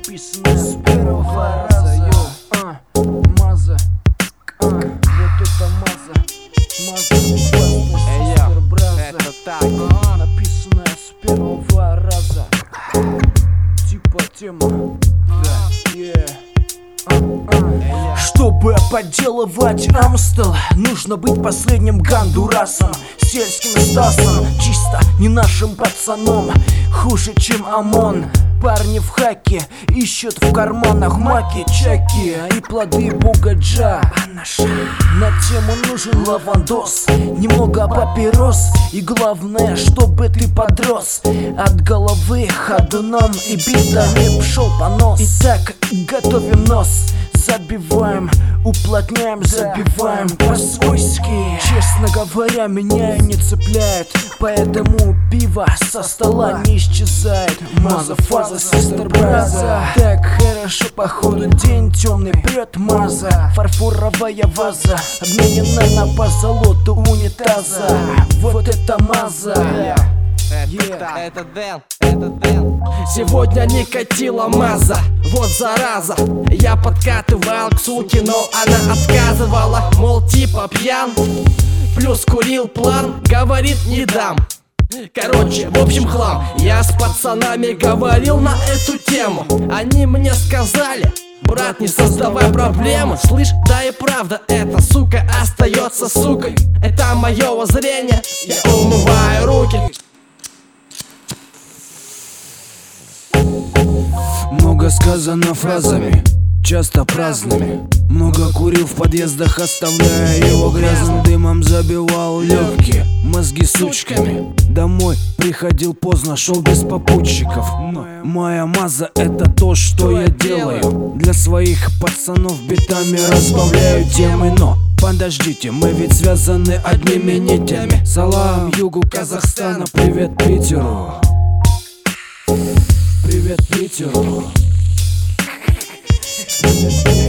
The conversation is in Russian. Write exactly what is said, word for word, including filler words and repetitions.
написано с первого раза. Йо, а, Маза, а, вот это Маза, Маза, Эй, супер браза. это так. А, написано с первого раза. Типа тема, да, yeah. а, а. Чтобы подделывать Амстел, нужно быть последним гандурасом, сельским Стасом, чисто не нашим пацаном. Хуже, чем ОМОН. Парни в хаке ищут в карманах маки, чеки и плоды бугаджа. На тему нужен лавандос, немного папирос, и главное, чтобы ты подрос. От головы ходуном и бита не пшел понос. Итак, готовим нос, забиваем, уплотняем, забиваем по-свойски. Честно говоря, меня не цепляет, поэтому пиво со стола не исчезает. Маза, фаза, сестер, браза. Так хорошо, походу день темный, прет Маза. Фарфоровая ваза обменена на позолоту унитаза. Вот это Маза. Это, это Дэн, это Дэн. Сегодня не катила Маза, вот зараза. Я подкатывал к суке, но она отказывала. Мол, типа пьян, плюс курил план, говорит не дам. Короче, в общем хлам. Я с пацанами говорил на эту тему. Они мне сказали: брат, не создавай проблемы. Слышь, да и правда, эта сука остается сукой. Это мое воззрение, я умываю руки. Много сказано фразами, часто праздными. Много курил в подъездах, оставляя его грязным. Дымом забивал легкие, мозги сучками. Домой приходил поздно, шел без попутчиков. Но моя Маза — это то, что я делаю. Для своих пацанов битами разбавляю темы. Но подождите, мы ведь связаны одними нитями. Салам югу Казахстана, привет Питеру. Привет Питеру. Привет Питеру.